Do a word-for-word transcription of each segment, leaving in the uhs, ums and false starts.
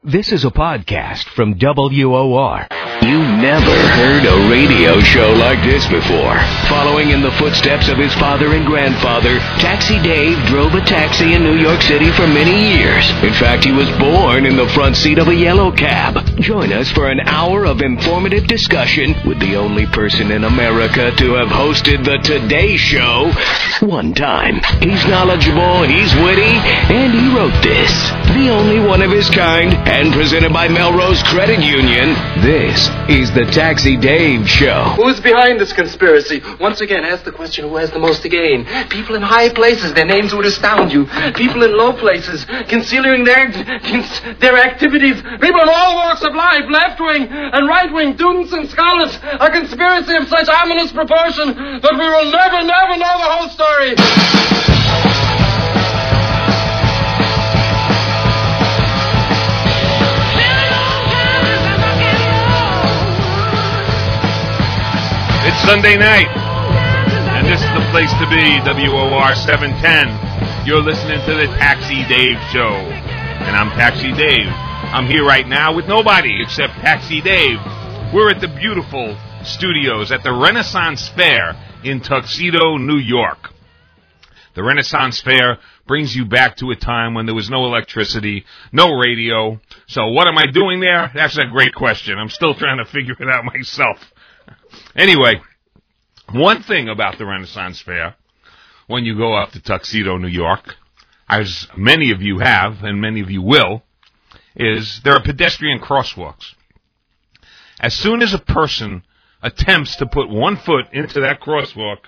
This is a podcast from W O R. You never heard a radio show like this before. Following in the footsteps of his father and grandfather, Taxi Dave drove a taxi in New York City for many years. In fact, he was born in the front seat of a yellow cab. Join us for an hour of informative discussion with the only person in America to have hosted the Today Show one time. He's knowledgeable, he's witty, and he wrote this. The only one of his kind, and presented by Melrose Credit Union, this is the Taxi Dave Show. Who's behind this conspiracy? Once again, ask the question, who has the most to gain? People in high places, their names would astound you. People in low places, concealing their their activities. People in all walks of life, left-wing and right-wing, students and scholars. A conspiracy of such ominous proportion that we will never, never know the whole story. It's Sunday night, and this is the place to be, W O R seven ten. You're listening to the Taxi Dave Show, and I'm Taxi Dave. I'm here right now with nobody except Taxi Dave. We're at the beautiful studios at the Renaissance Fair in Tuxedo, New York. The Renaissance Fair brings you back to a time when there was no electricity, no radio. So what am I doing there? That's a great question. I'm still trying to figure it out myself. Anyway, one thing about the Renaissance Fair, when you go up to Tuxedo, New York, as many of you have, and many of you will, is there are pedestrian crosswalks. As soon as a person attempts to put one foot into that crosswalk,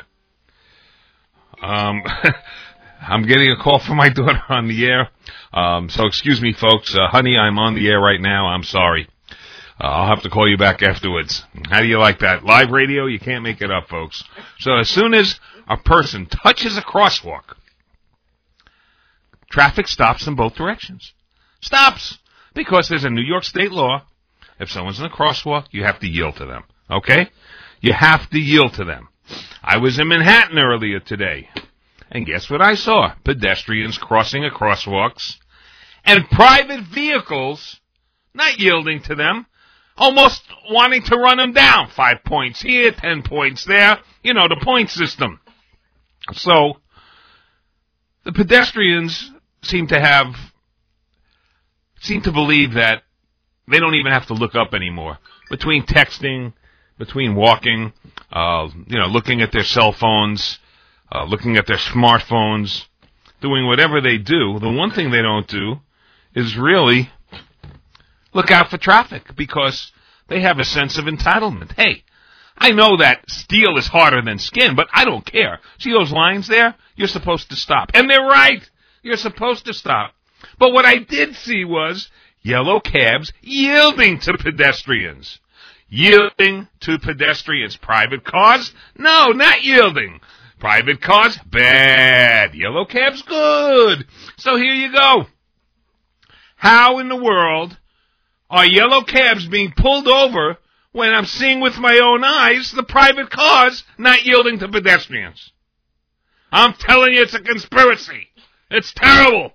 um, I'm getting a call from my daughter on the air. Um, so excuse me, folks. Uh, honey, I'm on the air right now. I'm sorry. Uh, I'll have to call you back afterwards. How do you like that? Live radio, you can't make it up, folks. So as soon as a person touches a crosswalk, traffic stops in both directions. Stops! Because there's a New York State law. If someone's in a crosswalk, you have to yield to them. Okay? You have to yield to them. I was in Manhattan earlier today. And guess what I saw? Pedestrians crossing a crosswalks. And private vehicles not yielding to them. Almost wanting to run them down. Five points here, ten points there. You know, the point system. So, the pedestrians seem to have, seem to believe that they don't even have to look up anymore. Between texting, between walking, uh, you know, looking at their cell phones, uh, looking at their smartphones, doing whatever they do, the one thing they don't do is really look out for traffic, because they have a sense of entitlement. Hey, I know that steel is harder than skin, but I don't care. See those lines there? You're supposed to stop. And they're right. You're supposed to stop. But what I did see was yellow cabs yielding to pedestrians. Yielding to pedestrians. Private cars? No, not yielding. Private cars? Bad. Yellow cabs? Good. So here you go. How in the world are yellow cabs being pulled over when I'm seeing with my own eyes the private cars not yielding to pedestrians? I'm telling you, it's a conspiracy. It's terrible.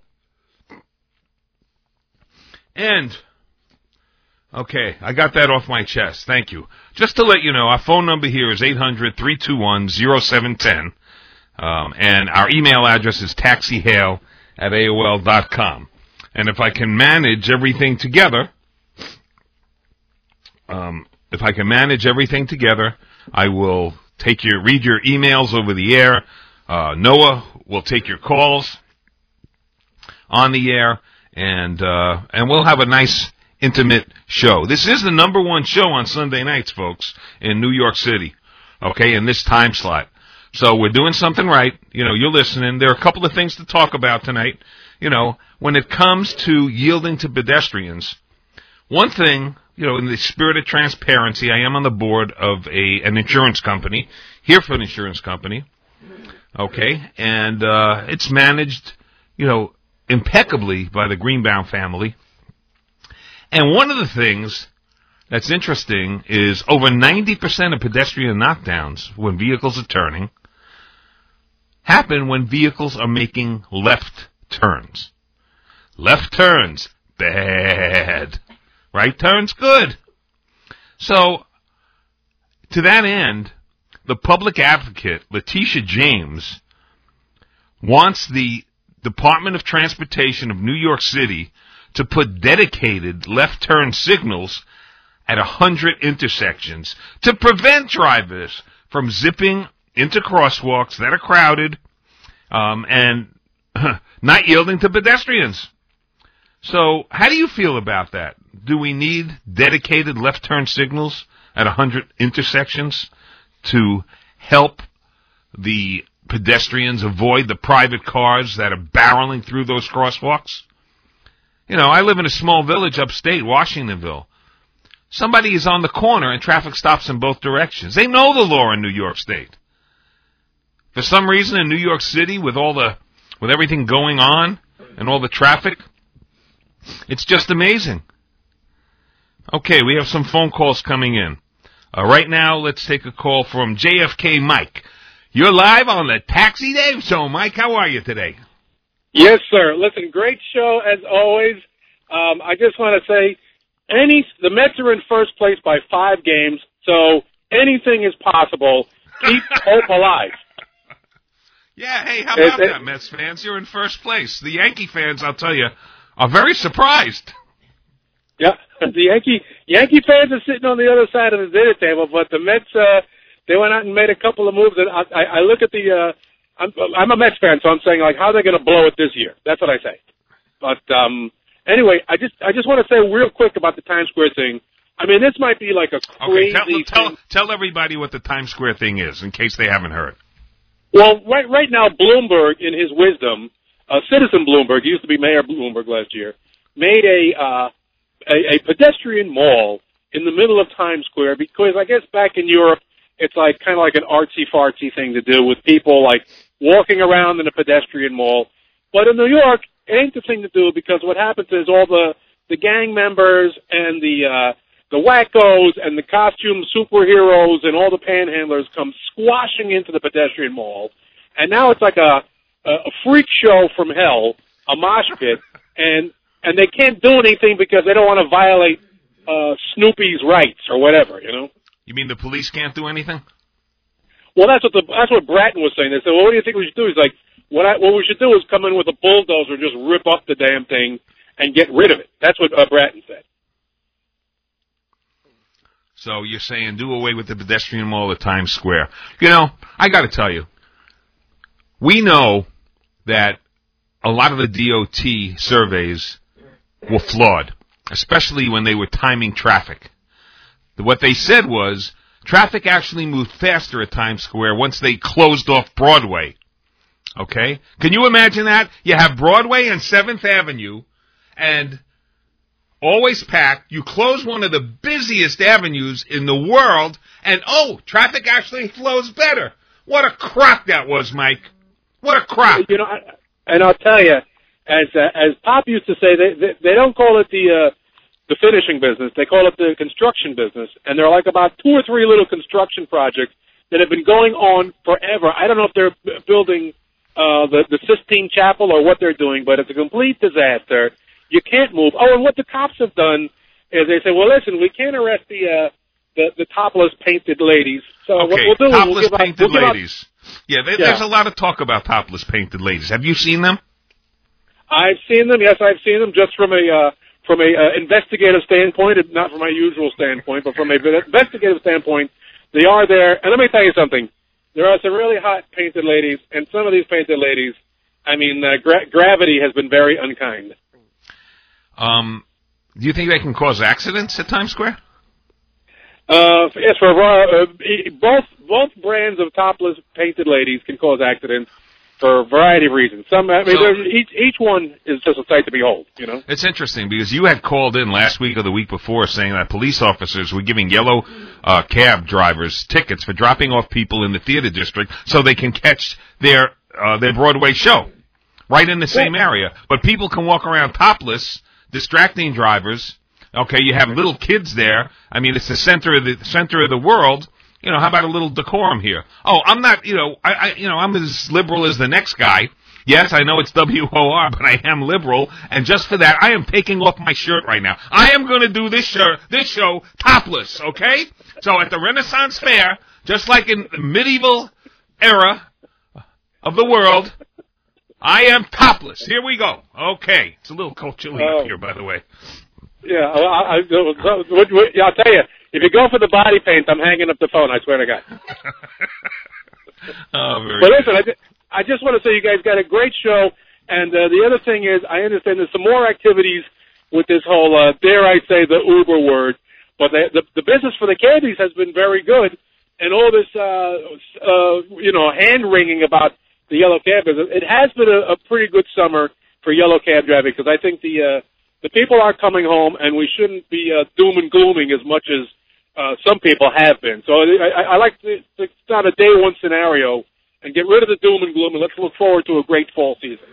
And, okay, I got that off my chest. Thank you. Just to let you know, our phone number here is eight hundred, three two one, oh seven one zero. Um, and our email address is taxihail at A O L dot com. And if I can manage everything together, Um, if I can manage everything together, I will take your read your emails over the air. Uh, Noah will take your calls on the air, and uh, and we'll have a nice, intimate show. This is the number one show on Sunday nights, folks, in New York City, okay, in this time slot. So we're doing something right. You know, you're listening. There are a couple of things to talk about tonight. You know, when it comes to yielding to pedestrians, one thing, you know, in the spirit of transparency, I am on the board of a an insurance company, Hereford Insurance Company, okay, and uh, it's managed, you know, impeccably by the Greenbaum family. And one of the things that's interesting is over ninety percent of pedestrian knockdowns when vehicles are turning happen when vehicles are making left turns. Left turns, bad. right turn's good. So, to that end, the public advocate, Letitia James, wants the Department of Transportation of New York City to put dedicated left turn signals at one hundred intersections to prevent drivers from zipping into crosswalks that are crowded um, and not yielding to pedestrians. So how do you feel about that? Do we need dedicated left turn signals at one hundred intersections to help the pedestrians avoid the private cars that are barreling through those crosswalks? You know, I live in a small village upstate, Washingtonville. Somebody is on the corner and traffic stops in both directions. They know the law in New York State. For some reason in New York City, with all the, with everything going on and all the traffic, it's just amazing. Okay, we have some phone calls coming in. Uh, right now, let's take a call from J F K Mike. You're live on the Taxi Dave Show, Mike. How are you today? Yes, sir. Listen, great show as always. Um, I just want to say, any the Mets are in first place by five games, so anything is possible. Keep hope alive. Yeah, hey, how about it, that, Mets fans? You're in first place. The Yankee fans, I'll tell you, are very surprised. Yeah, the Yankee Yankee fans are sitting on the other side of the dinner table, but the Mets, uh, they went out and made a couple of moves. That I, I, I look at the, uh, I'm, I'm a Mets fan, so I'm saying, like, how are they going to blow it this year? That's what I say. But um, anyway, I just I just want to say real quick about the Times Square thing. I mean, this might be like a crazy okay, tell, thing. tell, tell everybody what the Times Square thing is, in case they haven't heard. Well, right right now, Bloomberg, in his wisdom, uh, Citizen Bloomberg, he used to be Mayor Bloomberg last year, made a, uh, a a pedestrian mall in the middle of Times Square because I guess back in Europe, it's like kind of like an artsy-fartsy thing to do with people like walking around in a pedestrian mall. But in New York, it ain't the thing to do because what happens is all the, the gang members and the uh, the wackos and the costume superheroes and all the panhandlers come squashing into the pedestrian mall. And now it's like a, a freak show from hell, a mosh pit, and and they can't do anything because they don't want to violate uh, Snoopy's rights or whatever, you know? You mean the police can't do anything? Well, that's what the that's what Bratton was saying. They said, well, what do you think we should do? He's like, what I, what we should do is come in with a bulldozer, just rip up the damn thing and get rid of it. That's what uh, Bratton said. So you're saying do away with the pedestrian mall at Times Square. You know, I got to tell you, we know that a lot of the D O T surveys were flawed, especially when they were timing traffic. What they said was traffic actually moved faster at Times Square once they closed off Broadway. Okay? Can you imagine that? You have Broadway and seventh Avenue and always packed. You close one of the busiest avenues in the world and, oh, traffic actually flows better. What a crock that was, Mike. What a crock. You know, and I'll tell you, as uh, as Pop used to say, they, they, they don't call it the... Uh, the finishing business. They call it the construction business. And there are like about two or three little construction projects that have been going on forever. I don't know if they're building uh, the, the Sistine Chapel or what they're doing, but it's a complete disaster. You can't move. Oh, and what the cops have done is they say, well, listen, we can't arrest the uh, the, the topless painted ladies. So okay, what we'll do topless is we'll painted give out, we'll ladies. Yeah, there, yeah, there's a lot of talk about topless painted ladies. Have you seen them? I've seen them. Yes, I've seen them just from a... Uh, From a uh, investigative standpoint, not from my usual standpoint, but from a investigative standpoint, they are there. And let me tell you something. There are some really hot painted ladies, and some of these painted ladies, I mean, uh, gra- gravity has been very unkind. Um, do you think they can cause accidents at Times Square? Uh, yes, for uh, both both brands of topless painted ladies can cause accidents. For a variety of reasons. Some, I mean, so, each each one is just a sight to behold, you know? It's interesting because you had called in last week or the week before saying that police officers were giving yellow uh, cab drivers tickets for dropping off people in the theater district so they can catch their uh, their Broadway show right in the same area. But people can walk around topless, distracting drivers. Okay, you have little kids there. I mean, it's the center of the center of the world. You know, how about a little decorum here? Oh, I'm not, you know, I, I, you know, I'm as liberal as the next guy, Yes, I know it's W O R, but I am liberal, and just for that, I am taking off my shirt right now. I am going to do this show, this show topless, okay? So at the Renaissance Fair, just like in the medieval era of the world, I am topless. Here we go. Okay. It's a little cold chilly uh, up here, by the way. Yeah, I, I, I, I'll tell you, if you go for the body paint, I'm hanging up the phone, I swear to God. oh, very but good. listen, I, just, I just want to say you guys got a great show, and uh, the other thing is, I understand there's some more activities with this whole, uh, dare I say, the Uber word, but the, the, the business for the candies has been very good, and all this, uh, uh, you know, hand-wringing about the yellow cab business, it has been a, a pretty good summer for yellow cab driving, because I think the uh, the people are coming home, and we shouldn't be uh, doom and glooming as much as uh, some people have been. So I, I like to, to start a day one scenario and get rid of the doom and gloom, and let's look forward to a great fall season.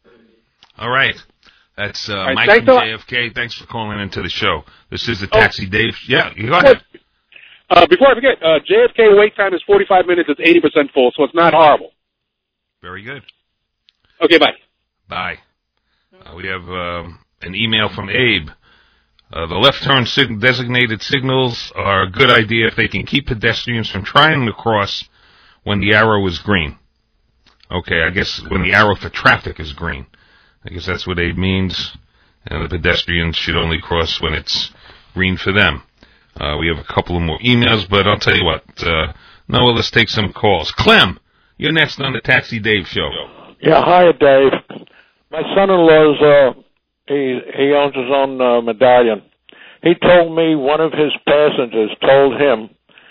All right. That's uh, All right, Mike from J F K. Thanks for calling into the show. This is the Taxi oh. Dave. Yeah, you go ahead. Uh, before I forget, uh, J F K wait time is forty-five minutes. It's eighty percent full, so it's not horrible. Very good. Okay, bye. Bye. Uh, we have um, an email from Abe. Uh, the left turn sig- designated signals are a good idea if they can keep pedestrians from trying to cross when the arrow is green. Okay, I guess when the arrow for traffic is green. I guess that's what Abe means. And the pedestrians should only cross when it's green for them. Uh, we have a couple of more emails, but I'll tell you what. Uh, Noah, let's take some calls. Clem, you're next on the Taxi Dave show. Yeah, hi, Dave. My son-in-law's, uh, he, he owns his own uh, medallion. He told me one of his passengers told him,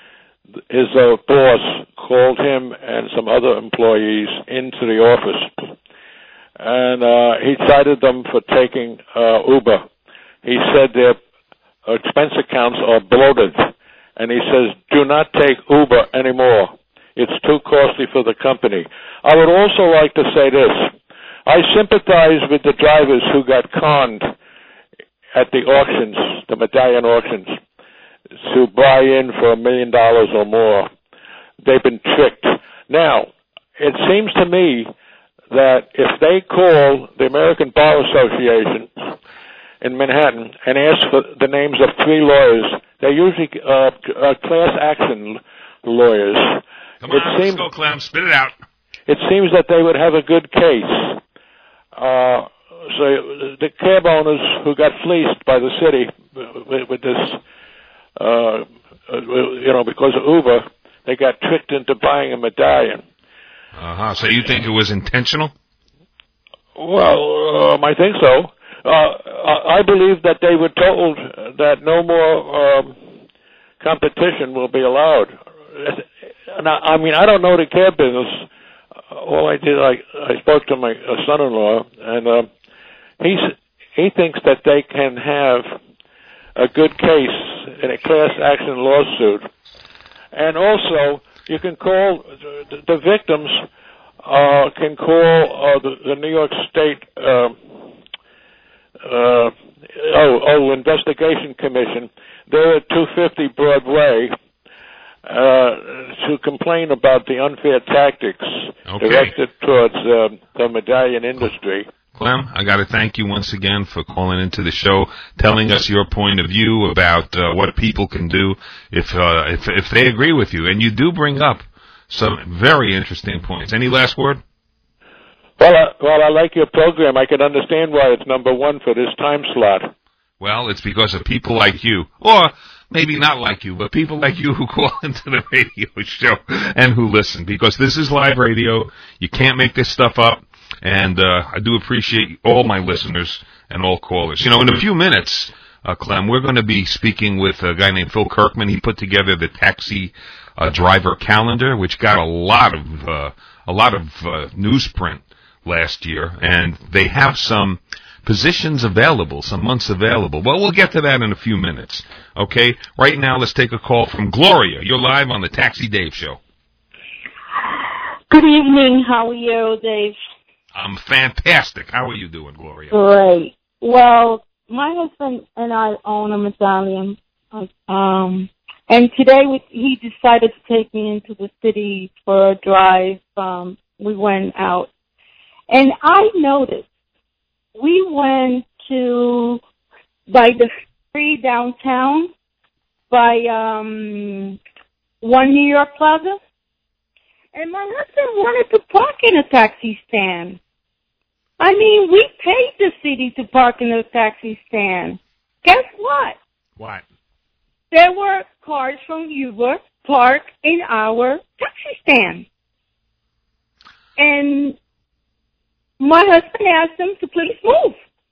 his uh, boss called him and some other employees into the office. And uh, he cited them for taking uh, Uber. He said their expense accounts are bloated. And he says, do not take Uber anymore. It's too costly for the company. I would also like to say this. I sympathize with the drivers who got conned at the auctions, the medallion auctions, to buy in for a million dollars or more. They've been tricked. Now, it seems to me that if they call the American Bar Association in Manhattan and ask for the names of three lawyers, they're usually uh, uh, class action lawyers. Come on, it seems, let's go, Clem. Spit it out. It seems that they would have a good case. Uh, so the cab owners who got fleeced by the city with, with this, uh, you know, because of Uber, they got tricked into buying a medallion. Uh-huh. So you think it was intentional? Well, um, I think so. Uh, I believe that they were told that no more um, competition will be allowed. Now, I mean, I don't know the cab business. All I did, I, I spoke to my uh, son-in-law, and uh, he's, he thinks that they can have a good case in a class action lawsuit. And also, you can call, the, the victims uh, can call uh, the, the New York State uh, uh, oh, oh, Investigation Commission. They're at two fifty Broadway. Uh, to complain about the unfair tactics okay. directed towards uh, the medallion industry. Clem, I got to thank you once again for calling into the show, telling us your point of view about uh, what people can do if, uh, if if they agree with you. And you do bring up some very interesting points. Any last word? Well, I, well, I like your program. I can understand why it's number one for this time slot. Well, it's because of people like you, or maybe not like you, but people like you who call into the radio show and who listen, because this is live radio. You can't make this stuff up, and uh, I do appreciate all my listeners and all callers. You know, in a few minutes, uh, Clem, we're going to be speaking with a guy named Phil Kirkman. He put together the taxi uh, driver calendar, which got a lot of uh, a lot of uh, newsprint last year, and they have some positions available, some months available. Well, we'll get to that in a few minutes, okay? Right now, let's take a call from Gloria. You're live on the Taxi Dave show. Good evening. How are you, Dave? I'm fantastic. How are you doing, Gloria? Great. Well, my husband and I own a medallion, um, and today we, he decided to take me into the city for a drive. Um, we went out. And I noticed we went to, by the free downtown, by um, One New York Plaza, and my husband wanted to park in a taxi stand. I mean, we paid the city to park in a taxi stand. Guess what? What? There were cars from Uber parked in our taxi stand. And my husband asked them to please move.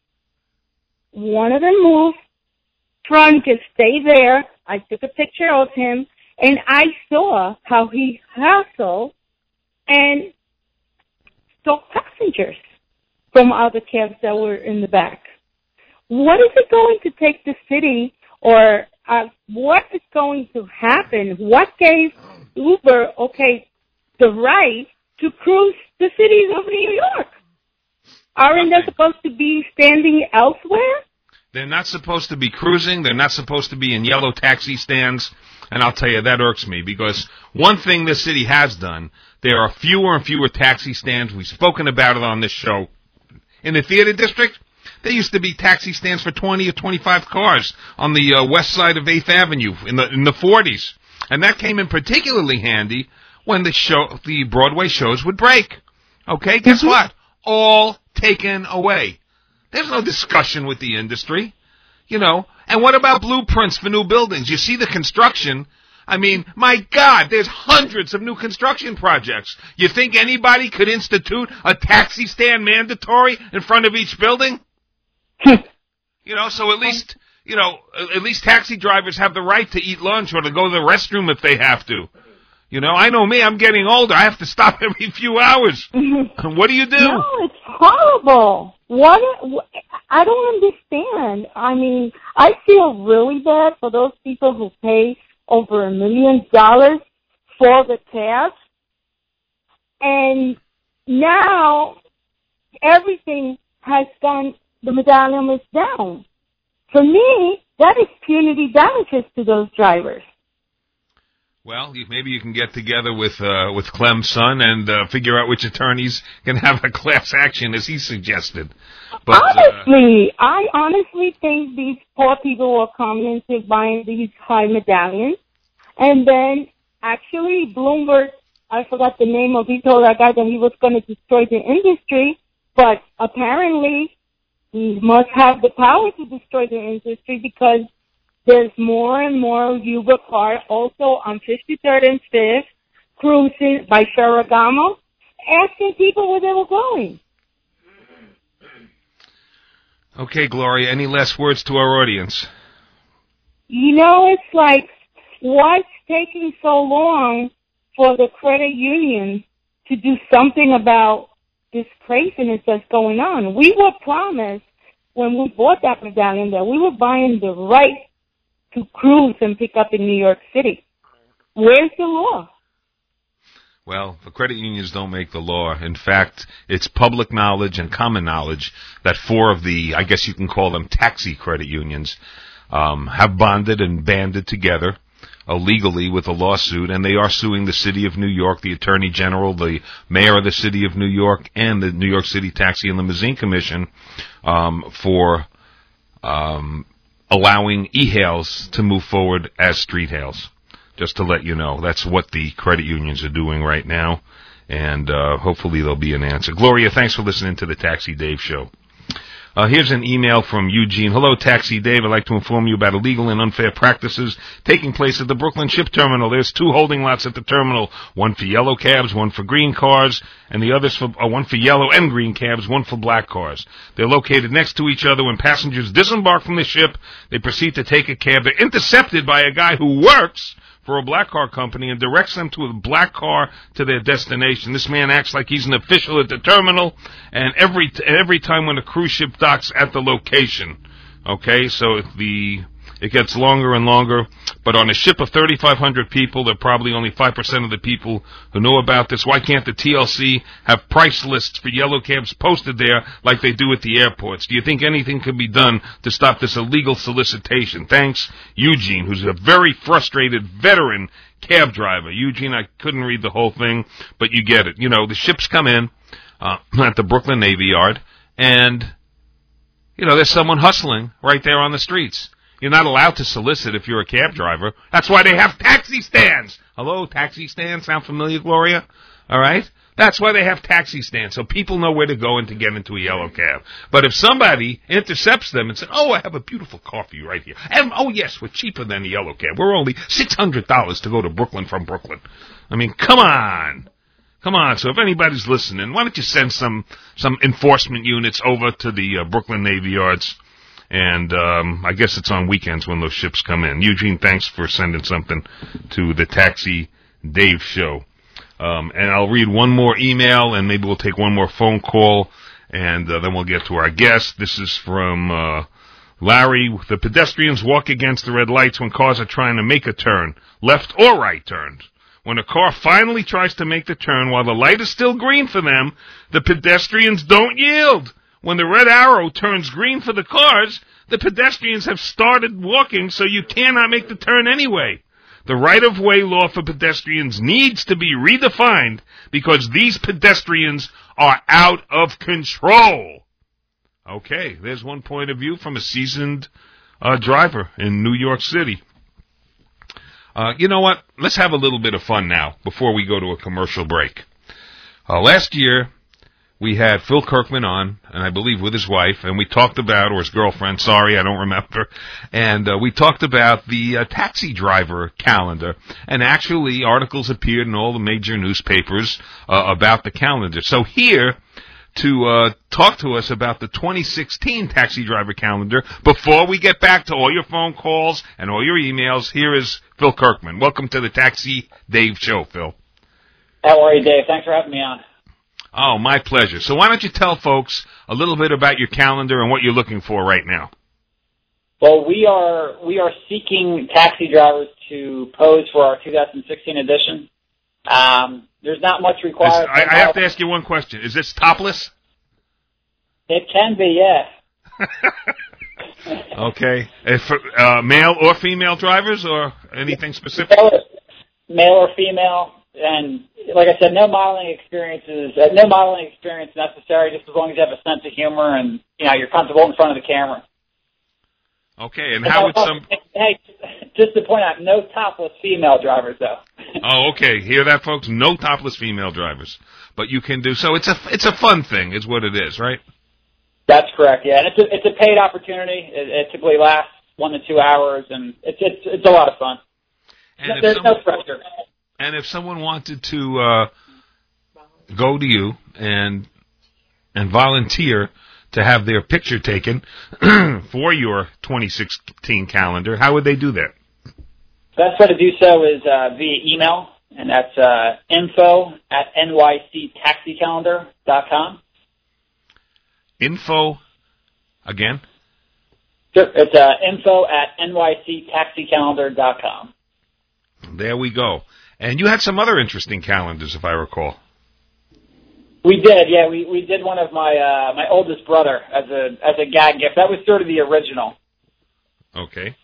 One of them moved. Trump just stay there. I took a picture of him, and I saw how he hustled and took passengers from other cabs that were in the back. What is it going to take the city, or uh, what is going to happen? What gave Uber, okay, the right to cruise the cities of New York? Aren't they supposed to be standing elsewhere? They're not supposed to be cruising. They're not supposed to be in yellow taxi stands. And I'll tell you, that irks me, because one thing this city has done, there are fewer and fewer taxi stands. We've spoken about it on this show. In the theater district, there used to be taxi stands for twenty or twenty-five cars on the uh, west side of eighth Avenue in the in the forties. And that came in particularly handy when the show, the Broadway shows would break. Okay, guess mm-hmm. what? All taken away. There's no discussion with the industry, you know. And what about blueprints for new buildings? You see the construction. I mean, my God, there's hundreds of new construction projects. You think anybody could institute a taxi stand mandatory in front of each building? You know, so at least, you know, at least taxi drivers have the right to eat lunch or to go to the restroom if they have to. You know, I know me, I'm getting older. I have to stop every few hours. What do you do? No, it's horrible. What? I don't understand. I mean, I feel really bad for those people who pay over a million dollars for the cabs. And now everything has gone, the medallion is down. For me, that is punitive damages to those drivers. Well, you, maybe you can get together with uh, with Clem's son and uh, figure out which attorneys can have a class action, as he suggested. But, honestly, uh, I honestly think these poor people will come into buying these high medallions, and then actually Bloomberg, I forgot the name of, he told that guy that he was going to destroy the industry, but apparently he must have the power to destroy the industry because there's more and more Uber cars also on fifty-third and fifth, cruising by Ferragamo, asking people where they were going. Okay, Gloria, any last words to our audience? You know, it's like, what's taking so long for the credit union to do something about this craziness that's going on? We were promised when we bought that medallion that we were buying the right to cruise and pick up in New York City. Where's the law? Well, the credit unions don't make the law. In fact, it's public knowledge and common knowledge that four of the, I guess you can call them taxi credit unions, um, have bonded and banded together illegally with a lawsuit, and they are suing the city of New York, the Attorney General, the mayor of the city of New York, and the New York City Taxi and Limousine Commission um, for um allowing e-hails to move forward as street hails. Just to let you know, that's what the credit unions are doing right now, and uh, hopefully there'll be an answer. Gloria, thanks for listening to the Taxi Dave Show. Uh, here's an email from Eugene. Hello, Taxi Dave. I'd like to inform you about illegal and unfair practices taking place at the Brooklyn Ship Terminal. There's two holding lots at the terminal, one for yellow cabs, one for green cars, and the others for uh, one for yellow and green cabs, one for black cars. They're located next to each other. When passengers disembark from the ship, they proceed to take a cab. They're intercepted by a guy who works for a black car company and directs them to a black car to their destination. This man acts like he's an official at the terminal, and every t- every time when a cruise ship docks at the location. Okay, so the it gets longer and longer, but on a ship of thirty-five hundred people, there are probably only five percent of the people who know about this. Why can't the T L C have price lists for yellow cabs posted there like they do at the airports? Do you think anything can be done to stop this illegal solicitation? Thanks, Eugene, who's a very frustrated veteran cab driver. Eugene, I couldn't read the whole thing, but you get it. You know, the ships come in. uh, at the Brooklyn Navy Yard, and, you know, there's someone hustling right there on the streets. You're not allowed to solicit if you're a cab driver. That's why they have taxi stands. Hello, taxi stands? Sound familiar, Gloria? All right? That's why they have taxi stands, so people know where to go and to get into a yellow cab. But if somebody intercepts them and says, oh, I have a beautiful coffee right here. And, oh, yes, we're cheaper than the yellow cab. We're only six hundred dollars to go to Brooklyn from Brooklyn. I mean, come on. Come on. So if anybody's listening, why don't you send some some enforcement units over to the uh, Brooklyn Navy Yards? And um, I guess it's on weekends when those ships come in. Eugene, thanks for sending something to the Taxi Dave Show. Um, and I'll read one more email, and maybe we'll take one more phone call, and uh, then we'll get to our guest. This is from uh, Larry. The pedestrians walk against the red lights when cars are trying to make a turn, left or right turns. When a car finally tries to make the turn while the light is still green for them, the pedestrians don't yield. When the red arrow turns green for the cars, the pedestrians have started walking, so you cannot make the turn anyway. The right-of-way law for pedestrians needs to be redefined because these pedestrians are out of control. Okay, there's one point of view from a seasoned uh, driver in New York City. Uh, you know what? Let's have a little bit of fun now before we go to a commercial break. Uh, last year, we had Phil Kirkman on, and I believe with his wife, and we talked about, or his girlfriend, sorry, I don't remember, and uh, we talked about the uh, taxi driver calendar, and actually articles appeared in all the major newspapers uh, about the calendar. So here, to uh, talk to us about the twenty sixteen taxi driver calendar, before we get back to all your phone calls and all your emails, here is Phil Kirkman. Welcome to the Taxi Dave Show, Phil. How are you, Dave? Thanks for having me on. Oh, my pleasure. So why don't you tell folks a little bit about your calendar and what you're looking for right now? Well, we are we are seeking taxi drivers to pose for our two thousand sixteen edition. Um, there's not much required. I, I have to ask you one question. Is this topless? It can be, yeah. Okay. If, uh, male or female drivers or anything specific? Male, male or female. And like I said, no modeling experiences, uh, no modeling experience necessary, just as long as you have a sense of humor and, you know, you're comfortable in front of the camera. Okay, and how would some... Hey, just to point out, no topless female drivers, though. Oh, okay. Hear that, folks? No topless female drivers. But you can do... So it's a, it's a fun thing, is what it is, right? That's correct, yeah. And it's a, it's a paid opportunity. It, it typically lasts one to two hours, and it's it's, it's a lot of fun. And There's someone, no pressure. And if someone wanted to uh, go to you and and volunteer to have their picture taken for your twenty sixteen calendar, how would they do that? Best way to do so is uh, via email, and that's uh, info at n y c taxi calendar dot com. Info, again? Sure. It's uh, info at n y c taxi calendar dot com. There we go. And you had some other interesting calendars, if I recall. We did, yeah. We we did one of my uh, my oldest brother as a as a gag gift. That was sort of the original. Okay.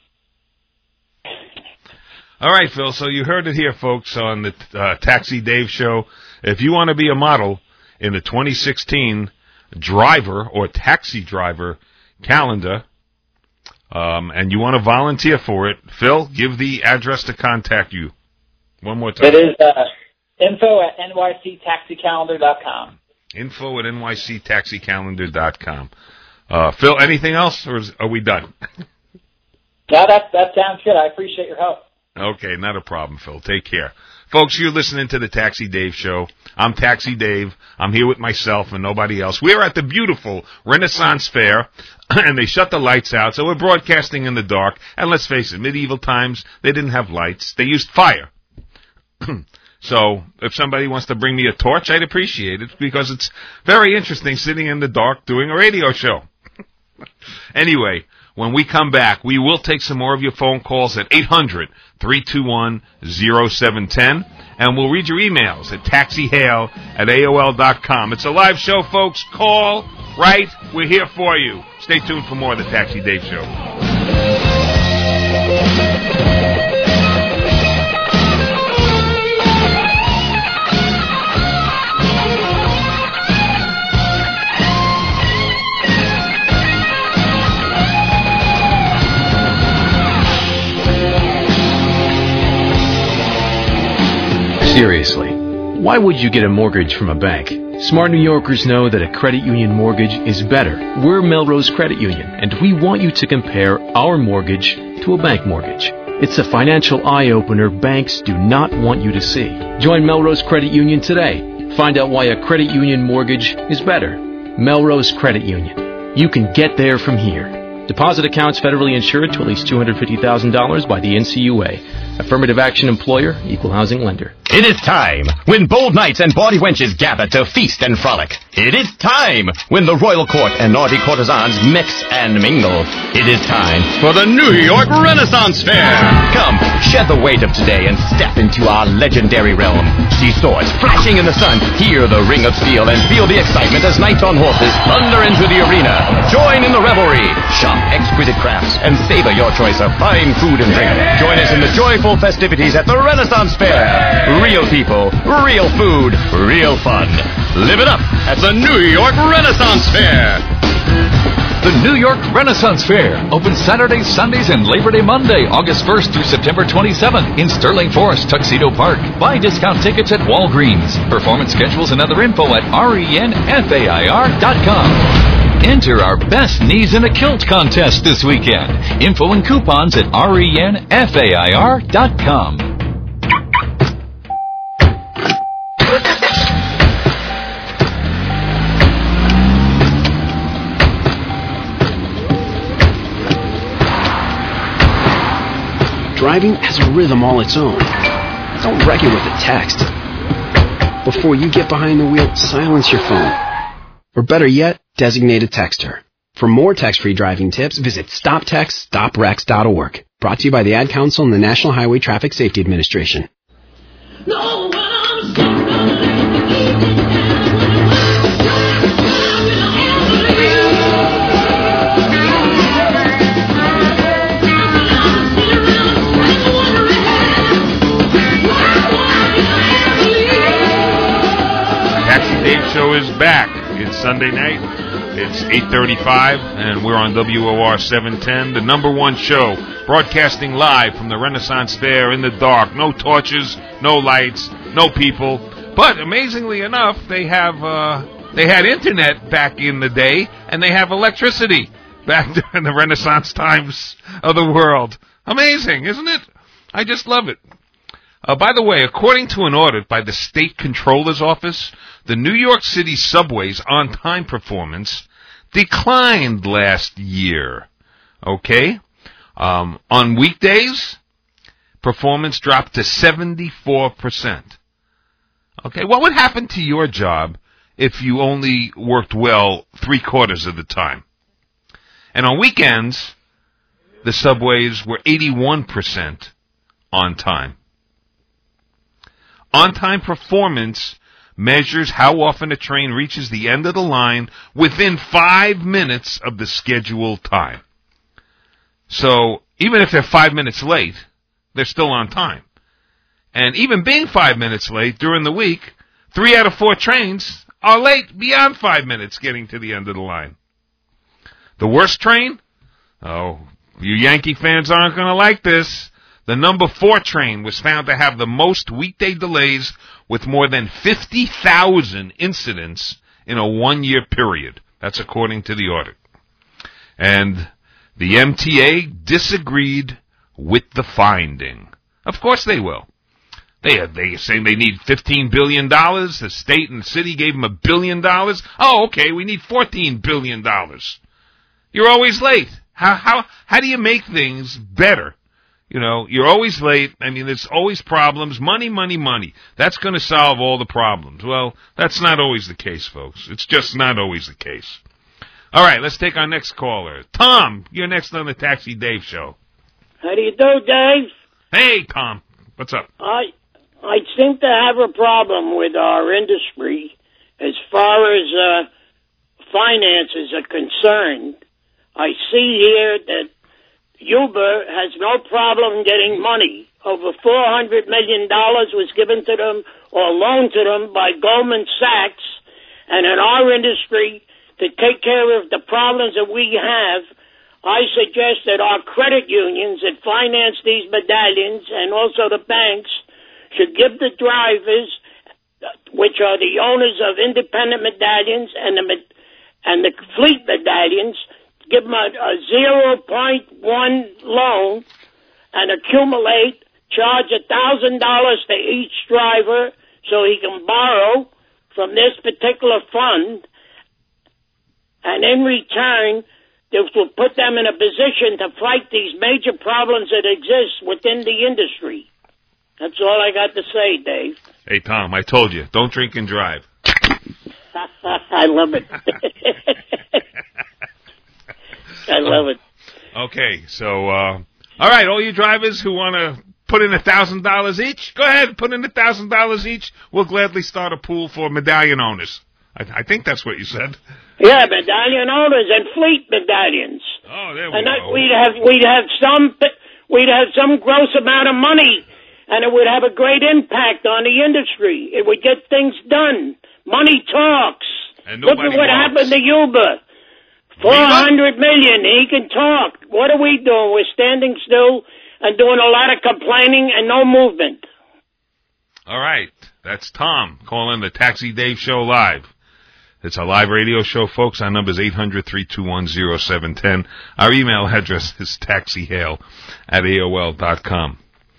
All right, Phil. So you heard it here, folks, on the uh, Taxi Dave Show. If you want to be a model in the twenty sixteen driver or taxi driver calendar, um, and you want to volunteer for it, Phil, give the address to contact you. One more time. It is uh, info at n y c taxi calendar dot com. Info at n y c taxi calendar dot com. Uh, Phil, anything else, or is, are we done? No, that, that sounds good. I appreciate your help. Okay, not a problem, Phil. Take care. Folks, you're listening to the Taxi Dave Show. I'm Taxi Dave. I'm here with myself and nobody else. We're at the beautiful Renaissance Fair, and they shut the lights out, so we're broadcasting in the dark. And let's face it, medieval times, they didn't have lights. They used fire. So if somebody wants to bring me a torch, I'd appreciate it, because it's very interesting sitting in the dark doing a radio show. Anyway, when we come back, we will take some more of your phone calls at eight hundred, three two one, oh seven one oh, and we'll read your emails at taxihail at A O L dot com. It's a live show, folks. Call, write. We're here for you. Stay tuned for more of the Taxi Dave Show. Seriously, why would you get a mortgage from a bank? Smart New Yorkers know that a credit union mortgage is better. We're Melrose Credit Union, and we want you to compare our mortgage to a bank mortgage. It's a financial eye-opener banks do not want you to see. Join Melrose Credit Union today. Find out why a credit union mortgage is better. Melrose Credit Union. You can get there from here. Deposit accounts federally insured to at least two hundred fifty thousand dollars by the N C U A. Affirmative action employer, equal housing lender. It is time when bold knights and bawdy wenches gather to feast and frolic. It is time when the royal court and naughty courtesans mix and mingle. It is time for the New York Renaissance Fair. Come, shed the weight of today and step into our legendary realm. See swords flashing in the sun, hear the ring of steel, and feel the excitement as knights on horses thunder into the arena. Join in the revelry, shop exquisite crafts, and savor your choice of fine food and drink. Join us in the joyful festivities at the Renaissance Fair. Real people, real food, real fun. Live it up at the New York Renaissance Fair. The New York Renaissance Fair opens Saturdays, Sundays, and Labor Day Monday, August first through September twenty-seventh in Sterling Forest, Tuxedo Park. Buy discount tickets at Walgreens. Performance schedules and other info at renfair dot com. Enter our Best Knees in a Kilt contest this weekend. Info and coupons at renfair dot com. Driving has a rhythm all its own. Don't wreck it with a text. Before you get behind the wheel, silence your phone. Or better yet, designate a texter. For more text-free driving tips, visit stop text stop wrecks dot org. Brought to you by the Ad Council and the National Highway Traffic Safety Administration. No, Dave Show is back. It's Sunday night. It's eight thirty-five, and we're on W O R seven ten, the number one show, broadcasting live from the Renaissance Fair in the dark. No torches, no lights, no people. But amazingly enough, they have uh, they had internet back in the day, and they have electricity back during the Renaissance times of the world. Amazing, isn't it? I just love it. Uh, by the way, according to an audit by the State Controller's Office, the New York City subway's on-time performance declined last year. Okay? Um, on weekdays, performance dropped to seventy-four percent. Okay, what would happen to your job if you only worked well three quarters of the time? And on weekends, the subways were eighty-one percent on time. On-time performance measures how often a train reaches the end of the line within five minutes of the scheduled time. So even if they're five minutes late, they're still on time. And even being five minutes late during the week, three out of four trains are late beyond five minutes getting to the end of the line. The worst train? Oh, you Yankee fans aren't going to like this. The number four train was found to have the most weekday delays with more than fifty thousand incidents in a one-year period. That's according to the audit. And the M T A disagreed with the finding. Of course they will. They they saying they need fifteen billion dollars. The state and the city gave them a billion dollars. Oh, okay, we need fourteen billion dollars. You're always late. How how how do you make things better? You know, you're always late. I mean, there's always problems. Money, money, money. That's going to solve all the problems. Well, that's not always the case, folks. It's just not always the case. All right, let's take our next caller. Tom, you're next on the Taxi Dave Show. How do you do, Dave? Hey, Tom. What's up? I I seem to have a problem with our industry as far as uh, finances are concerned. I see here that Uber has no problem getting money. Over four hundred million dollars was given to them or loaned to them by Goldman Sachs. And in our industry, to take care of the problems that we have, I suggest that our credit unions that finance these medallions and also the banks should give the drivers, which are the owners of independent medallions and the and the fleet medallions, give them a, a zero point one loan and accumulate, charge a thousand dollars to each driver so he can borrow from this particular fund, and in return, this will put them in a position to fight these major problems that exist within the industry. That's all I got to say, Dave. Hey, Tom, I told you, don't drink and drive. I love it. I love it. Okay, so, uh, all right, all you drivers who want to put in a thousand dollars each, go ahead, put in a thousand dollars each. We'll gladly start a pool for medallion owners. I, I think that's what you said. Yeah, medallion owners and fleet medallions. Oh, there we and go. And we'd have we'd have some we'd have some gross amount of money, and it would have a great impact on the industry. It would get things done. Money talks. And Look at what walks. happened to Uber. Four hundred million. He can talk. What are we doing? We're standing still and doing a lot of complaining and no movement. All right. That's Tom calling the Taxi Dave Show live. It's a live radio show, folks. Our number is eight hundred, three two one, oh seven one oh. Our email address is taxihail at A O L dot com.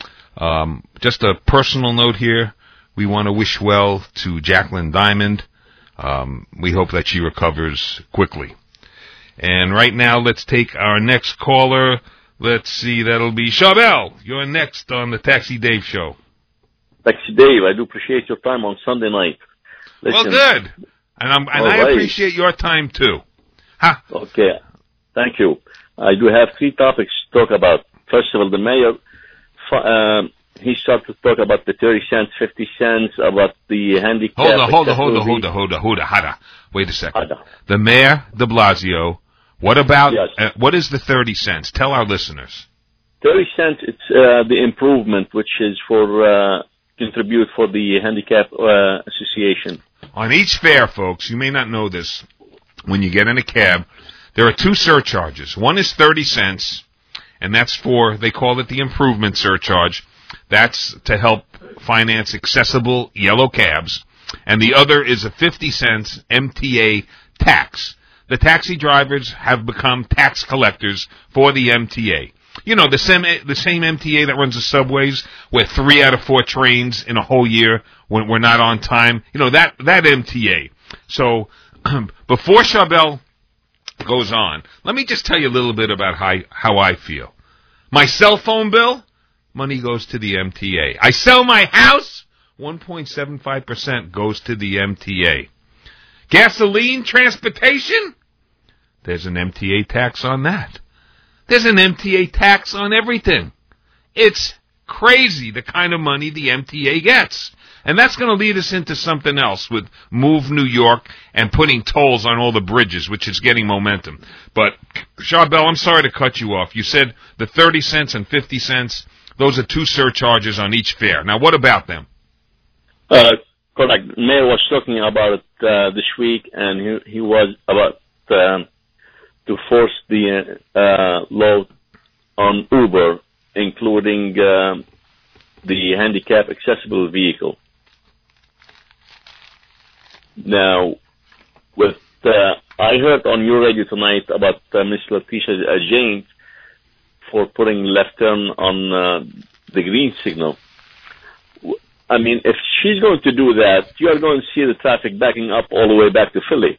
Um, just a personal note here. We want to wish well to Jacqueline Diamond. Um, we hope that she recovers quickly. And right now, let's take our next caller. Let's see, that'll be Charbel. You're next on the Taxi Dave Show. Taxi Dave, I do appreciate your time on Sunday night. Listen, well, good. And, I'm, and I right. appreciate your time, too. Huh? Okay. Thank you. I do have three topics to talk about. First of all, the mayor, uh, he started to talk about the thirty cents, fifty cents, about the handicap. Hold on, hold on, hold on, hold on, hold on, hold on, hold on. Wait a second. Hada. The mayor, de Blasio, what about, yes. uh, what is the thirty cents? Tell our listeners. thirty cents, it's uh, the improvement, which is for, uh, contribute for the Handicap uh, Association. On each fare, folks, you may not know this, when you get in a cab, there are two surcharges. One is thirty cents, and that's for, they call it the improvement surcharge. That's to help finance accessible yellow cabs. And the other is a fifty cents M T A tax. The taxi drivers have become tax collectors for the M T A. You know, the same, the same M T A that runs the subways, where three out of four trains in a whole year when we're not on time. You know, that, that M T A. So, before Charbel goes on, let me just tell you a little bit about how, how I feel. My cell phone bill, money goes to the M T A. I sell my house, one point seven five percent goes to the M T A. Gasoline, transportation, there's an M T A tax on that. There's an M T A tax on everything. It's crazy the kind of money the M T A gets. And that's going to lead us into something else with Move New York and putting tolls on all the bridges, which is getting momentum. But, Charbel, I'm sorry to cut you off. You said the thirty cents and fifty cents, those are two surcharges on each fare. Now, what about them? Uh, correct. Mayor was talking about it uh, this week, and he, he was about um, to force the uh, law on Uber, including uh, the handicap accessible vehicle. Now, with uh, I heard on your radio tonight about uh, Miss Letitia uh, James for putting left turn on uh, the green signal. I mean, if she's going to do that, you are going to see the traffic backing up all the way back to Philly.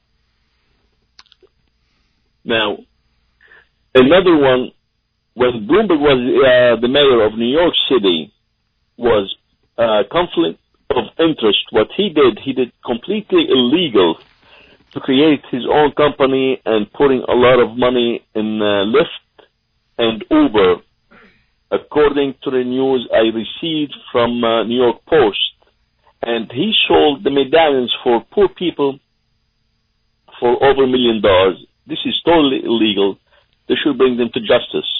Now, another one, when Bloomberg was uh, the mayor of New York City, was uh, conflict of interest. What he did, he did completely illegal to create his own company and putting a lot of money in uh, Lyft and Uber. According to the news I received from uh, New York Post, and he sold the medallions for poor people for over a million dollars. This is totally illegal. They should bring them to justice.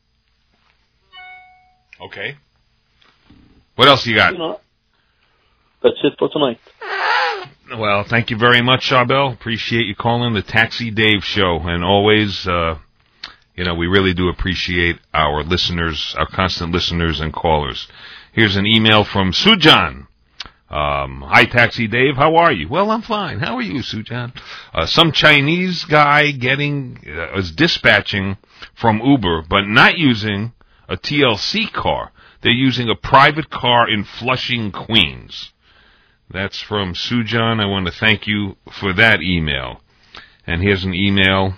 Okay. What else you got? You know, that's it for tonight. Well, thank you very much, Charbel. Appreciate you calling the Taxi Dave Show. And always, uh, You know, we really do appreciate our listeners, our constant listeners and callers. Here's an email from Sujan. Um, hi, Taxi Dave. How are you? Well, I'm fine. How are you, Sujan? Uh, some Chinese guy getting uh, is dispatching from Uber, but not using a T L C car. They're using a private car in Flushing, Queens. That's from Sujan. I want to thank you for that email. And here's an email,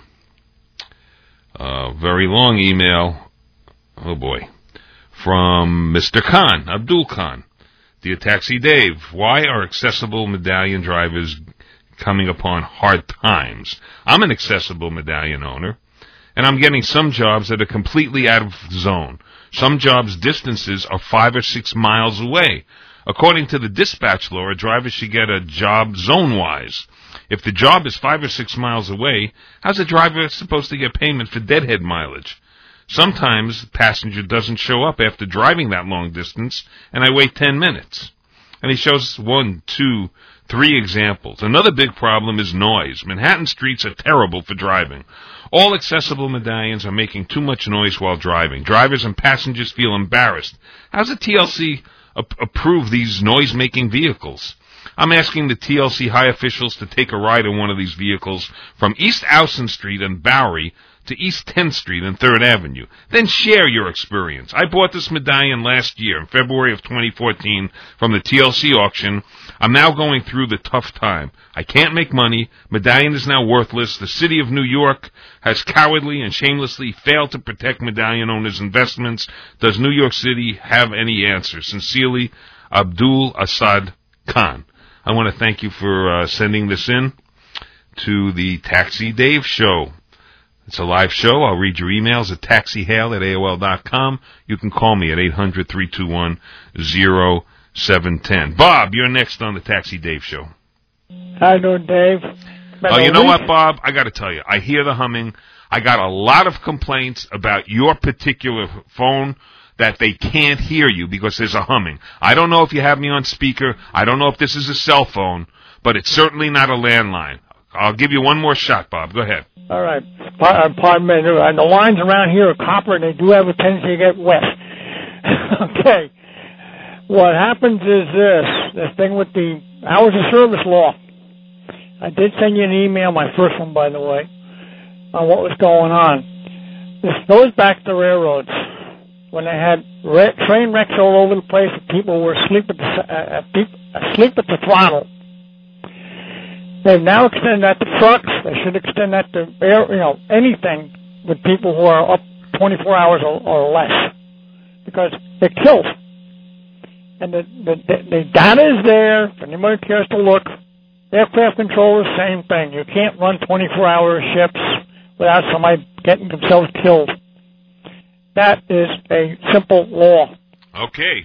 a uh, very long email, oh boy, from Mister Khan, Abdul Khan. Dear Taxi Dave, why are accessible medallion drivers coming upon hard times? I'm an accessible medallion owner, and I'm getting some jobs that are completely out of zone. Some jobs' distances are five or six miles away. According to the dispatch law, a driver should get a job zone-wise. If the job is five or six miles away, how's a driver supposed to get payment for deadhead mileage? Sometimes the passenger doesn't show up after driving that long distance, and I wait ten minutes. And he shows one, two, three examples. Another big problem is noise. Manhattan streets are terrible for driving. All accessible medallions are making too much noise while driving. Drivers and passengers feel embarrassed. How's the T L C ap- approve these noise-making vehicles? I'm asking the T L C high officials to take a ride in one of these vehicles from East Austin Street and Bowery to East tenth Street and third Avenue. Then share your experience. I bought this medallion last year in February of twenty fourteen from the T L C auction. I'm now going through the tough time. I can't make money. Medallion is now worthless. The city of New York has cowardly and shamelessly failed to protect medallion owners' investments. Does New York City have any answers? Sincerely, Abdul Assad Khan. I want to thank you for uh, sending this in to the Taxi Dave Show. It's a live show. I'll read your emails at taxihail at A O L dot com. You can call me at eight hundred, three two one, zero seven one zero. Bob, you're next on the Taxi Dave Show. How you doing, Dave? Oh, you know what, Bob? I got to tell you, I hear the humming. I got a lot of complaints about your particular phone that they can't hear you because there's a humming. I don't know if you have me on speaker. I don't know if this is a cell phone, but it's certainly not a landline. I'll give you one more shot, Bob. Go ahead. All right. Pardon me. The lines around here are copper, and they do have a tendency to get wet. Okay. What happens is this, this thing with the hours of service law. I did send you an email, my first one, by the way, on what was going on. This goes back to the railroads, when they had re- train wrecks all over the place, and people were asleep at the, uh, asleep at the throttle. They've now extended that to trucks. They should extend that to air, you know, anything with people who are up twenty-four hours or, or less, because they're killed. And the, the, the, the data is there. If anybody cares to look, aircraft controllers, same thing. You can't run twenty-four hour shifts without somebody getting themselves killed. That is a simple law. Okay.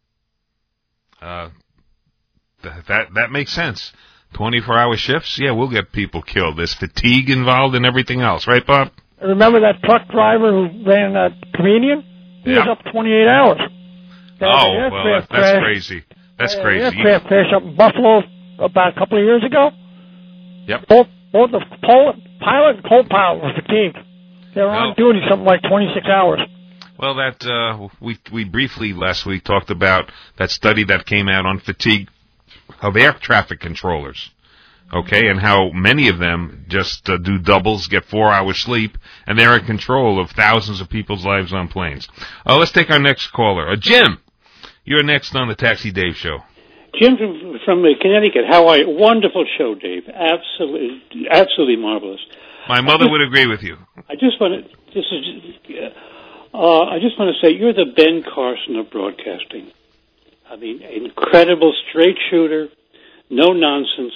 Uh, th- that that makes sense. twenty-four hour shifts, yeah, we'll get people killed. There's fatigue involved and everything else, right, Bob? Remember that truck driver who ran that comedian? He yeah. was up twenty-eight hours. They oh, well, that, that's crash. crazy. That's uh, crazy. Aircraft crash up in Buffalo about a couple of years ago. Yep. Both, both the pilot and co-pilot were fatigued. They were on duty something like twenty-six hours. Well, that uh, we we briefly last week talked about that study that came out on fatigue of air traffic controllers, okay, and how many of them just uh, do doubles, get four hours sleep, and they're in control of thousands of people's lives on planes. Uh, let's take our next caller. Uh, Jim, you're next on the Taxi Dave Show. Jim from, from Connecticut. How are you? Wonderful show, Dave. Absolutely, absolutely marvelous. My mother just, would agree with you. I just want to. This is. Uh, I just want to say you're the Ben Carson of broadcasting. I mean, incredible straight shooter, no nonsense,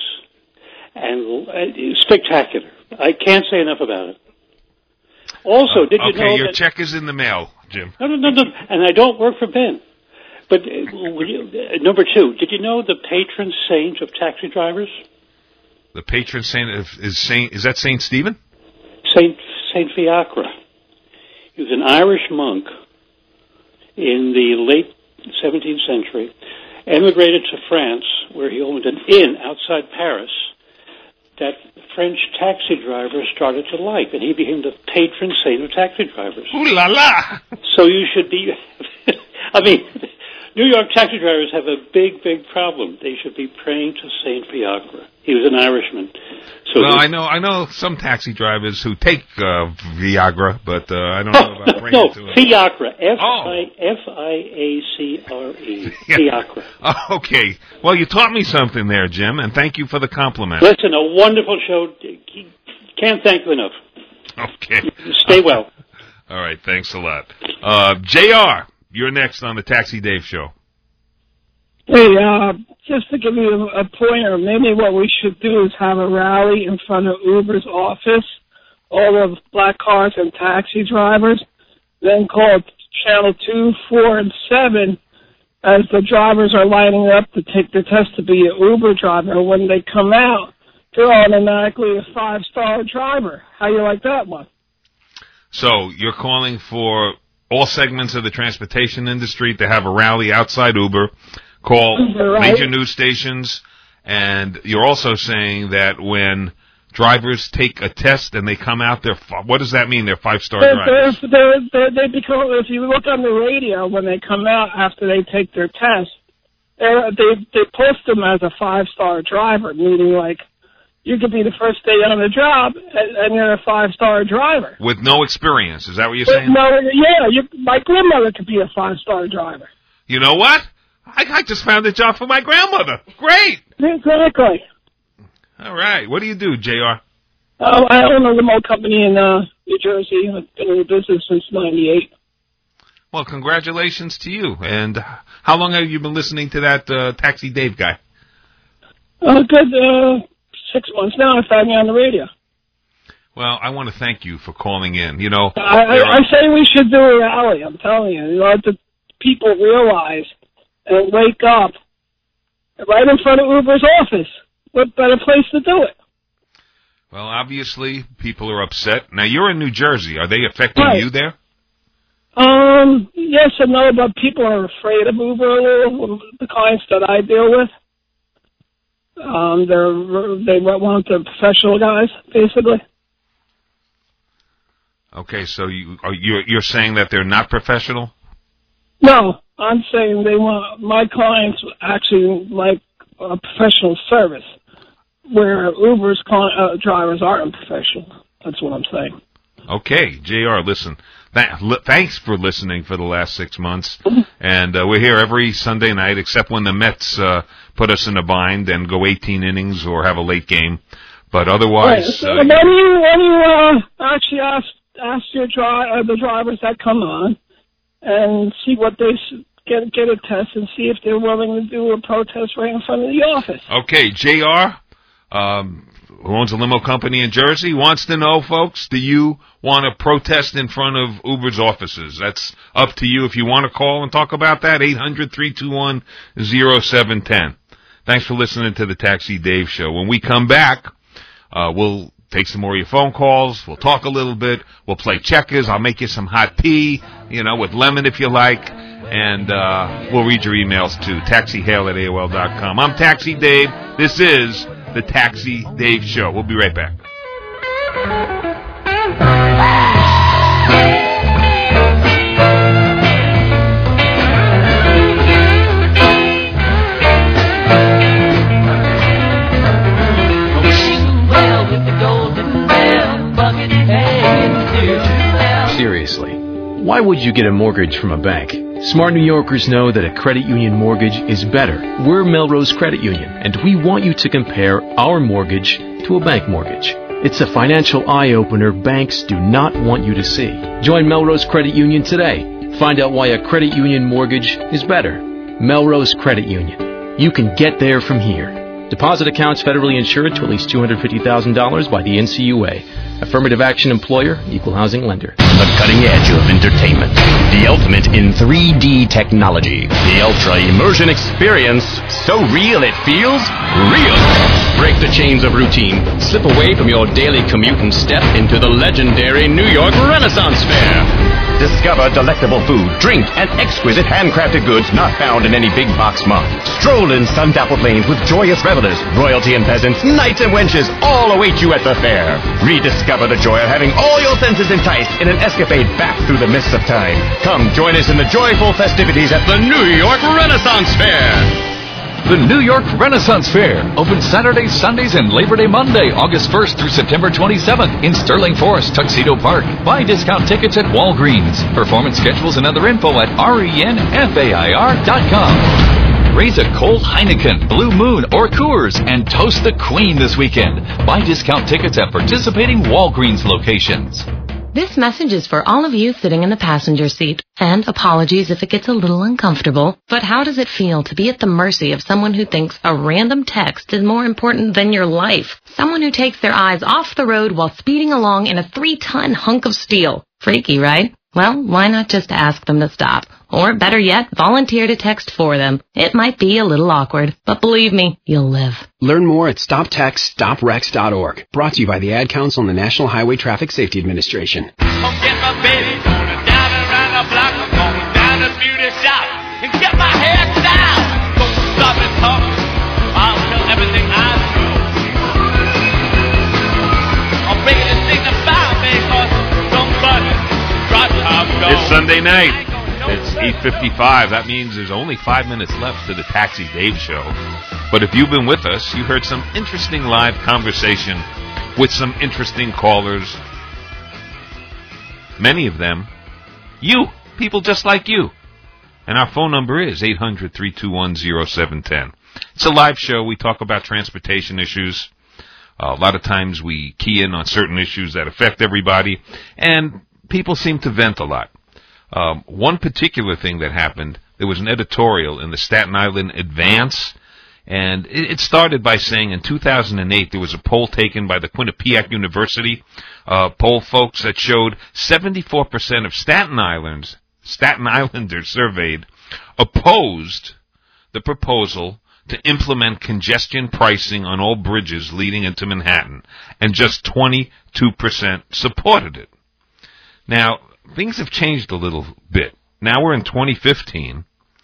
and uh, spectacular. I can't say enough about it. Also, did you okay, know Okay, your that, check is in the mail, Jim. No, no, no, no. And I don't work for Ben. But uh, you, uh, number two, did you know the patron saint of taxi drivers? The patron saint of, is Saint is that Saint Stephen? Saint Saint Fiacre. He was an Irish monk in the late seventeenth century, emigrated to France, where he owned an inn outside Paris that French taxi drivers started to like, and he became the patron saint of taxi drivers. Ooh la la! So you should be, I mean, New York taxi drivers have a big, big problem. They should be praying to Saint Viagra. He was an Irishman. So well, this, I know I know some taxi drivers who take uh, Viagra, but uh, I don't know about praying no, to it. Viagra. F Oh. I F I A C R E. Yeah. Viagra. Oh, okay. Well, you taught me something there, Jim, and thank you for the compliment. Listen, a wonderful show. Can't thank you enough. Okay. Stay well. All right, thanks a lot. Uh, J R, you're next on the Taxi Dave Show. Hey, uh, just to give you a, a pointer, maybe what we should do is have a rally in front of Uber's office, all of black cars and taxi drivers, then call channel two, four, and seven as the drivers are lining up to take the test to be an Uber driver. When they come out, they're automatically a five-star driver. How you like that one? So you're calling for all segments of the transportation industry to have a rally outside Uber, call Right. major news stations, and you're also saying that when drivers take a test and they come out, they're fi- what does that mean? They're five-star They're, drivers. they're, they're, they're, they become, if you look on the radio when they come out after they take their test, they're, they they post them as a five-star driver, meaning like you could be the first day on the job and, and you're a five-star driver. With no experience. Is that what you're But saying? no, yeah, you, my grandmother could be a five-star driver. You know what? I, I just found a job for my grandmother. Great. Exactly. All right. What do you do, J R? Uh, I own a limo company in uh, New Jersey. I've been in the business since ninety-eight. Well, congratulations to you. And how long have you been listening to that uh, Taxi Dave guy? Uh, good uh, six months now. I found you on the radio. Well, I want to thank you for calling in. You know, I, there I, are- I say we should do a rally. I'm telling you. You know, let the people realize and wake up right in front of Uber's office. What better place to do it? well, obviously, people are upset. Now, you're in New Jersey. Are they affecting Right. you there? Um, yes and no, but people are afraid of Uber a little. The clients that I deal with, um, they're they want the professional guys, basically. Okay, so you are you're, you're saying that they're not professional? No, I'm saying they want my clients actually like a professional service, where Uber's cli- uh, drivers are unprofessional. That's what I'm saying. Okay, J R, listen. Th- li- thanks for listening for the last six months. And uh, we're here every Sunday night, except when the Mets uh, put us in a bind and go eighteen innings or have a late game. But Right. otherwise, So uh, when you when you uh, actually ask ask your dri- uh, the drivers that come on and see what they s- get get a test and see if they're willing to do a protest right in front of the office. okay, J R, um, who owns a limo company in Jersey, wants to know, folks, do you want to protest in front of Uber's offices? That's up to you. If you want to call and talk about that, eight hundred, three two one, oh seven one oh. Thanks for listening to the Taxi Dave Show. When we come back, uh, we'll take some more of your phone calls. We'll talk a little bit. We'll play checkers. I'll make you some hot tea, you know, with lemon if you like. And uh, we'll read your emails to taxihail at A O L dot com. I'm Taxi Dave. This is the Taxi Dave Show. We'll be right back. Seriously, why would you get a mortgage from a bank? Smart New Yorkers know that a credit union mortgage is better. We're Melrose Credit Union, and we want you to compare our mortgage to a bank mortgage. It's a financial eye-opener banks do not want you to see. Join Melrose Credit Union today. Find out why a credit union mortgage is better. Melrose Credit Union. You can get there from here. Deposit accounts federally insured to at least two hundred fifty thousand dollars by the N C U A. Affirmative action employer, equal housing lender. The cutting edge of entertainment. The ultimate in three D technology. The Ultra Immersion Experience. So real it feels real. Break the chains of routine. Slip away from your daily commute and step into the legendary New York Renaissance Fair. Discover delectable food, drink, and exquisite handcrafted goods not found in any big box mart. Stroll in sun-dappled lanes with joyous revelers, royalty and peasants, knights and wenches all await you at the fair. Rediscover the joy of having all your senses enticed in an escapade back through the mists of time. Come join us in the joyful festivities at the New York Renaissance Fair. The New York Renaissance Fair, open Saturdays, Sundays, and Labor Day Monday, August first through September twenty-seventh in Sterling Forest, Tuxedo Park. Buy discount tickets at Walgreens. Performance schedules and other info at renfair dot com. Raise a cold Heineken, Blue Moon, or Coors and toast the Queen this weekend. Buy discount tickets at participating Walgreens locations. This message is for all of you sitting in the passenger seat. And apologies if it gets a little uncomfortable, but how does it feel to be at the mercy of someone who thinks a random text is more important than your life? Someone who takes their eyes off the road while speeding along in a three-ton hunk of steel. Freaky, right? Well, why not just ask them to stop? Or better yet, volunteer to text for them. It might be a little awkward, but believe me, you'll live. Learn more at stop text stop wrecks dot org. Brought to you by the Ad Council and the National Highway Traffic Safety Administration. Come get my baby, going down around the block, I'm going down to beauty shop and get my hair down. Don't stop and talk, I'll tell everything I know. I'm bringing this thing about me, cause somebody brought up go. It's Sunday night. It's eight fifty-five. That means there's only five minutes left to the Taxi Dave show. But if you've been with us, you heard some interesting live conversation with some interesting callers. Many of them, you, people just like you. And our phone number is eight hundred, three two one, oh seven one oh. It's a live show. We talk about transportation issues. Uh, a lot of times we key in on certain issues that affect everybody. And people seem to vent a lot. Um, one particular thing that happened, there was an editorial in the Staten Island Advance, and it, it started by saying in two thousand eight there was a poll taken by the Quinnipiac University uh, poll folks that showed seventy-four percent of Staten Islanders, Staten Islanders surveyed opposed the proposal to implement congestion pricing on all bridges leading into Manhattan, and just twenty-two percent supported it. Now, things have changed a little bit. Now we're in twenty fifteen,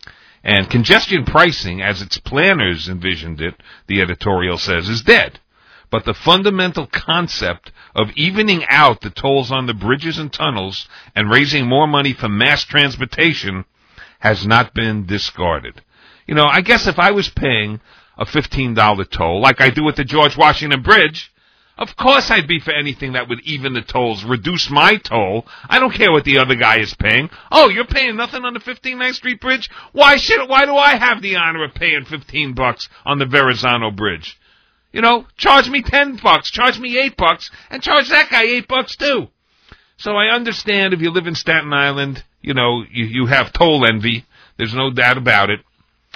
and congestion pricing, as its planners envisioned it, the editorial says, is dead. But the fundamental concept of evening out the tolls on the bridges and tunnels and raising more money for mass transportation has not been discarded. You know, I guess if I was paying a fifteen dollar toll, like I do at the George Washington Bridge, of course I'd be for anything that would even the tolls, reduce my toll. I don't care what the other guy is paying. Oh, you're paying nothing on the fifteen ninth Street Bridge? Why should, why do I have the honor of paying fifteen bucks on the Verrazano Bridge? You know, charge me ten bucks, charge me eight bucks, and charge that guy eight bucks too. So I understand if you live in Staten Island, you know, you, you have toll envy. There's no doubt about it.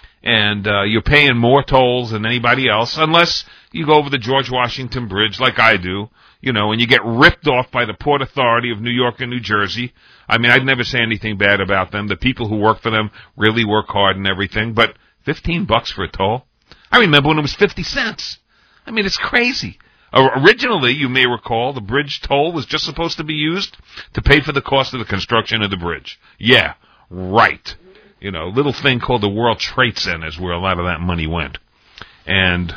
And uh, you're paying more tolls than anybody else, unless you go over the George Washington Bridge like I do, you know, and you get ripped off by the Port Authority of New York and New Jersey. I mean, I'd never say anything bad about them. The people who work for them really work hard and everything, but fifteen bucks for a toll? I remember when it was fifty cents. I mean, it's crazy. Uh, originally, you may recall, the bridge toll was just supposed to be used to pay for the cost of the construction of the bridge. Yeah, right. You know, little thing called the World Trade Center is where a lot of that money went. And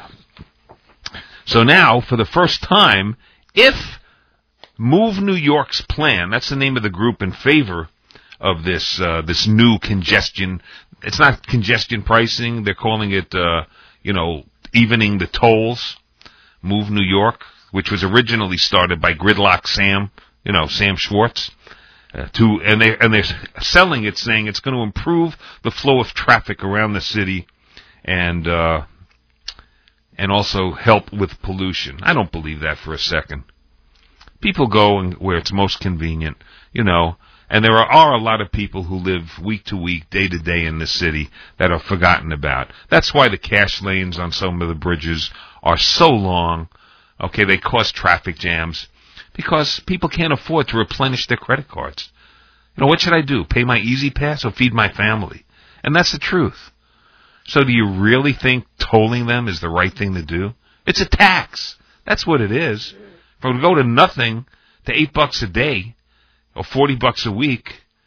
so now, for the first time, if Move New York's plan, that's the name of the group in favor of this uh, this new congestion, it's not congestion pricing, they're calling it, uh, you know, evening the tolls, Move New York, which was originally started by Gridlock Sam, you know, Sam Schwartz. Uh, to and they and they're selling it, saying it's going to improve the flow of traffic around the city, and uh, and also help with pollution. I don't believe that for a second. People go where it's most convenient, you know. And there are, are a lot of people who live week to week, day to day in the city that are forgotten about. That's why the cash lanes on some of the bridges are so long. Okay, they cause traffic jams. Because people can't afford to replenish their credit cards. You know, what should I do? Pay my Easy Pass or feed my family? And that's the truth. So do you really think tolling them is the right thing to do? It's a tax. That's what it is. From go to nothing to eight bucks a day or forty bucks a week,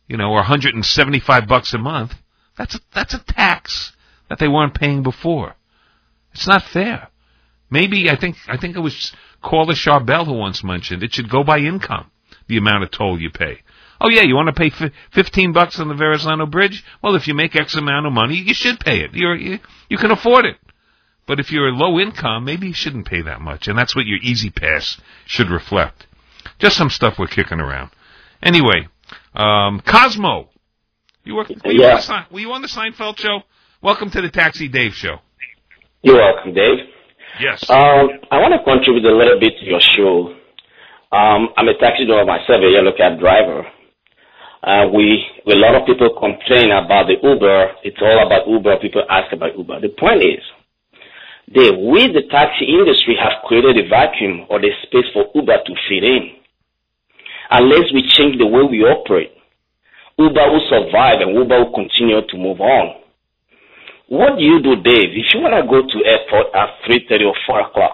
you know, or one hundred seventy-five bucks a month, that's a, that's a tax that they weren't paying before. It's not fair. Maybe, I think, I think it was Caller Charbel who once mentioned it should go by income, the amount of toll you pay. Oh yeah, you want to pay f- fifteen bucks on the Verrazano Bridge? Well, if you make X amount of money, you should pay it. You're, you, you can afford it. But if you're low income, maybe you shouldn't pay that much. And that's what your Easy Pass should reflect. Just some stuff we're kicking around. Anyway, um, Cosmo. You were, were, you yeah. on the, were you on the Seinfeld show? Welcome to the Taxi Dave show. You're welcome, Dave. Yes. Um, I want to contribute a little bit to your show. Um, I'm a taxi driver myself, a yellow cab driver. Uh, we, a lot of people complain about the Uber. It's all about Uber. People ask about Uber. The point is, Dave, we, the taxi industry, have created a vacuum or the space for Uber to fit in. Unless we change the way we operate, Uber will survive and Uber will continue to move on. What do you do, Dave, if you want to go to airport at three thirty or four o'clock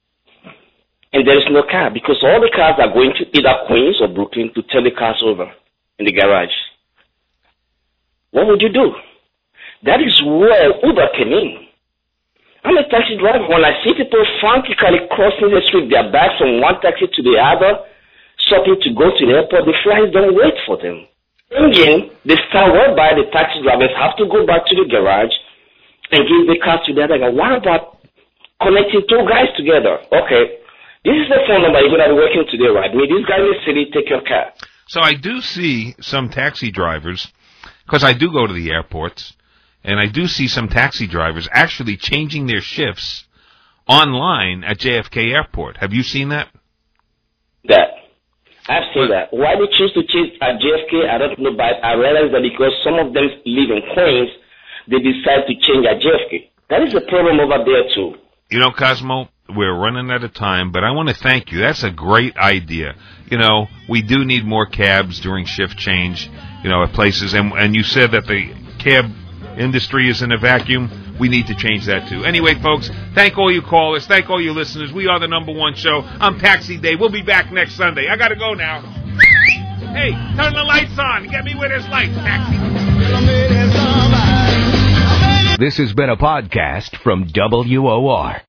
and there is no car because all the cars are going to either Queens or Brooklyn to tell the cars over in the garage? What would you do? That is where Uber came in. I'm a taxi driver. When I see people frantically crossing the street, their bags from one taxi to the other, stopping to go to the airport, the flights don't wait for them. Engine, the style whereby the taxi drivers have to go back to the garage and give the car to the other guy. What about connecting two guys together? Okay, this is the phone number you're going to be working today, right? Me, this guy in the city, take your car. So I do see some taxi drivers, because I do go to the airports, and I do see some taxi drivers actually changing their shifts online at J F K Airport. Have you seen that? That. I've seen that. Why they choose to change at J F K, I don't know, but I realize that because some of them live in Queens, they decide to change at J F K. That is a problem over there, too. You know, Cosmo, we're running out of time, but I want to thank you. That's a great idea. You know, we do need more cabs during shift change, you know, at places. And, and you said that the cab industry is in a vacuum. We need to change that, too. Anyway, folks, thank all you callers. Thank all you listeners. We are the number one show. I'm Taxi Dave. We'll be back next Sunday. I got to go now. Hey, turn the lights on. Get me where there's lights, Taxi. This has been a podcast from W O R.